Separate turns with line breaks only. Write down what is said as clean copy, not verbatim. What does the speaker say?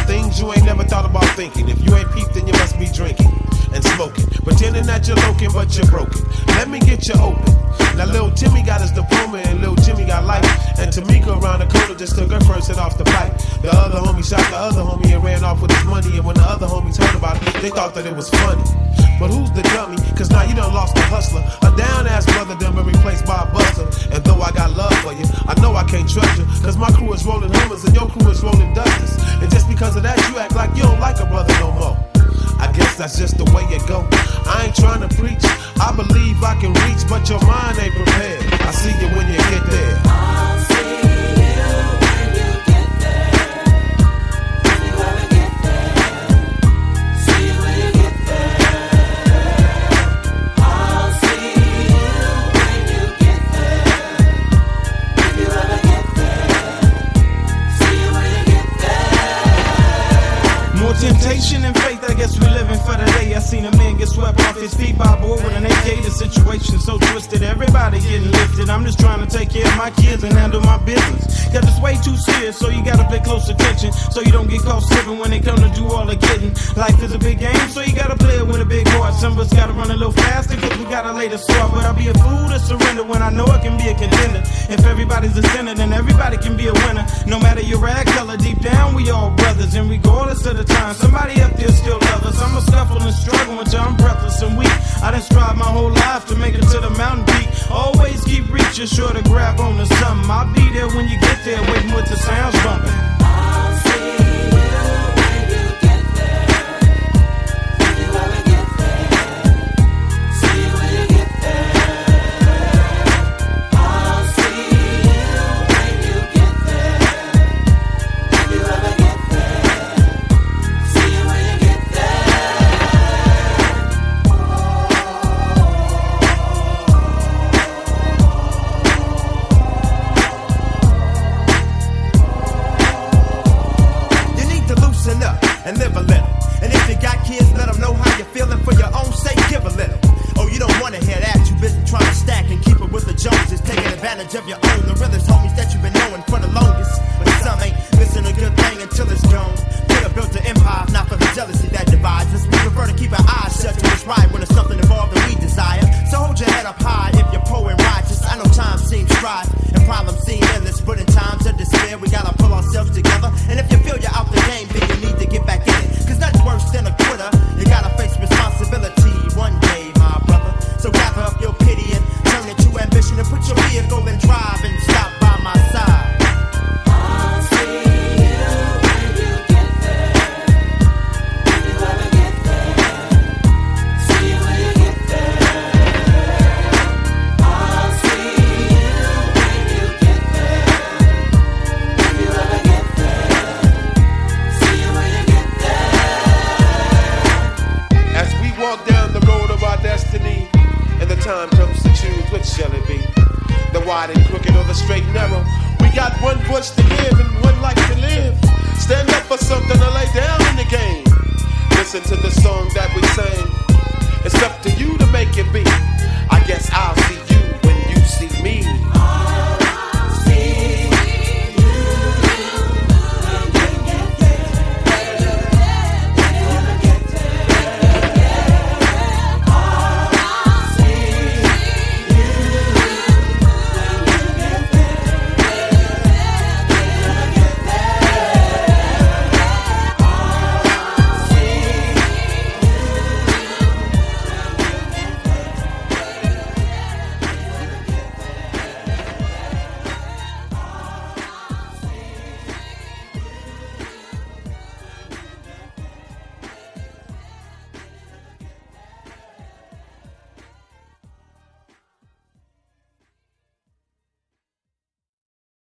things you ain't never thought about thinking. If you ain't peeped, then you must be drinking and smoking, pretending that you're looking, but you're broken. Let me get you open. Now Lil Timmy got his diploma and Lil Jimmy got life. And Tamika around the corner just took her first hit off the pipe. The other homie shot the other homie and ran off with his money. And when the other homies heard about it, they thought that it was funny. But who's the dummy? Cause now you done lost a hustler. A down-ass brother done been replaced by a buster. And though I got love for you, I know I can't trust you. Cause my crew is rolling Hummers and your crew is rolling Dusters. And just because of that, you act like you don't like a brother no more. I guess that's just the way it go. I ain't trying to preach, I believe I can reach, but your mind ain't prepared. I see you when you get there.
I'll see you when you get there. When you ever get there. See you when you get there. I'll see you when you get there. When you ever get there. See you when you get there.
More temptation and faith, I guess we living for the day. I seen a man get swept off his feet by a boy with an AK. The situation so twisted, everybody getting lifted. I'm just trying to take care of my kids and handle my business. Cause it's way too serious, so you gotta pay close attention, so you don't get caught slipping when they come to do all the getting. Life is a big game, so you gotta play it with a big heart. Some of us gotta run a little faster, cause we gotta lay the sword. But I'll be a fool to surrender when I know I can be a contender. If everybody's a sinner, then everybody can be a winner. No matter your rag color, deep down we all brothers. And regardless of the time, somebody up there still loves us. I'm a scuffle and struggle until I'm breathless and weak. I done strive my whole life to make it to the mountain peak. Always keep reaching, sure to grab on to something. I'll be there when you get there, waiting with the sounds bumping.
I'll see you when you get there. When you ever get there. See you when you get there. I'll see you when you get there. When you ever get there. See you when you get
and live a little. And if you got kids, let them know how you're feeling. For your own sake, give a little. Oh, you don't wanna hear that. You busy trying to stack and keep it with the Joneses, taking advantage of your own. The realest homies that you've been knowing for the longest. But some ain't missing a good thing until it's gone. Could have built an empire, not for the jealousy that divides us. We prefer to keep our eyes shut to what's right when it's something involved that we desire. So hold your head up high if you're poor and righteous. I know time seems strife and problems seem endless, but in times of despair, we gotta pull ourselves together. And if you feel you're out the game, then you need to get back in it. Cause nothing's worse than a quitter. You gotta face responsibility one day, my brother. So gather up your pity and turn it to ambition and put your vehicle in drive and stop by my side.
I'll see you when you get there. When you ever get there. See you when you get there. I'll see you when you get there. When you ever get there. See you when you get there.
As we walk down the road of our destiny, and the time comes to choose, which shall it be? The wide and crooked or the straight and narrow? We got one voice to give and one life to live. Stand up for something or lay down in the game. Listen to the song that we sang.